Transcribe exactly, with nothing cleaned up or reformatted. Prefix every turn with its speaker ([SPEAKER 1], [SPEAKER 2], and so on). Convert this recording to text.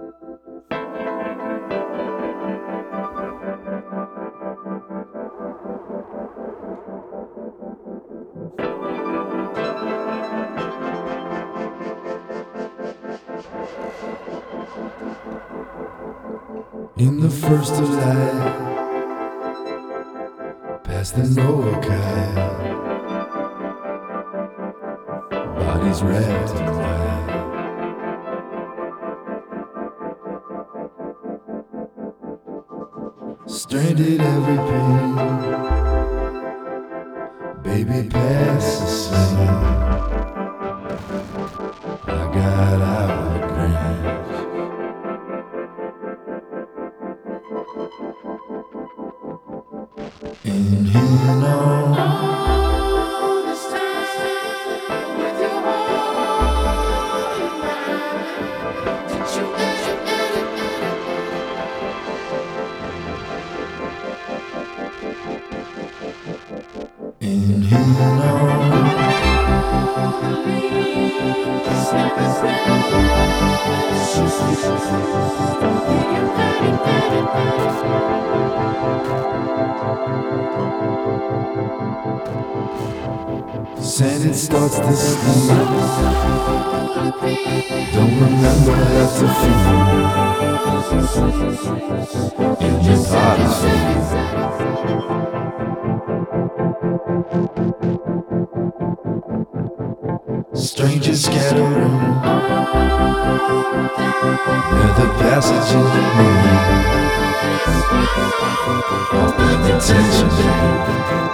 [SPEAKER 1] In the first of light, past the Noakai, bodies wrapped in white. Stranded every pain, baby past the same. I got out of Grange. In here all this time with your heart in mine. Did you in here all the leaves snap Sand, it starts to sleep. Don't remember how to feel in your body. Strangers scattering near the passage in the moon. Open attention.